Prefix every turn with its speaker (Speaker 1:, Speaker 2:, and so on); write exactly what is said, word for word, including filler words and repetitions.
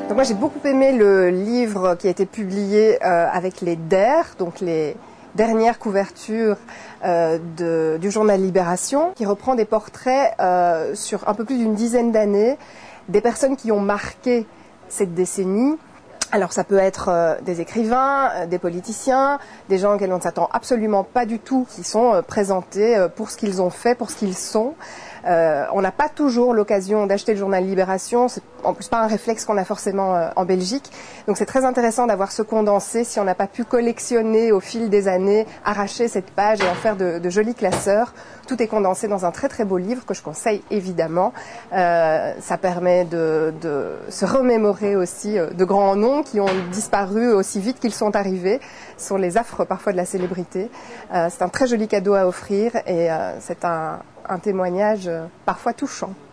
Speaker 1: Donc moi j'ai beaucoup aimé le livre qui a été publié euh, avec les D E R, donc les dernières couvertures euh, de, du journal Libération, qui reprend des portraits euh, sur un peu plus d'une dizaine d'années, des personnes qui ont marqué cette décennie. Alors ça peut être euh, des écrivains, euh, des politiciens, des gens auxquels on ne s'attend absolument pas du tout, qui sont euh, présentés euh, pour ce qu'ils ont fait, pour ce qu'ils sont. Euh, on n'a pas toujours l'occasion d'acheter le journal Libération, c'est en plus pas un réflexe qu'on a forcément euh, en Belgique. Donc c'est très intéressant d'avoir ce condensé, si on n'a pas pu collectionner au fil des années, arracher cette page et en faire de, de jolis classeurs. Tout est condensé dans un très très beau livre que je conseille évidemment. Euh, ça permet de, de se remémorer aussi euh, de grands noms qui ont disparu aussi vite qu'ils sont arrivés. Ce sont les affres parfois de la célébrité. Euh, c'est un très joli cadeau à offrir et euh, c'est un un témoignage parfois touchant.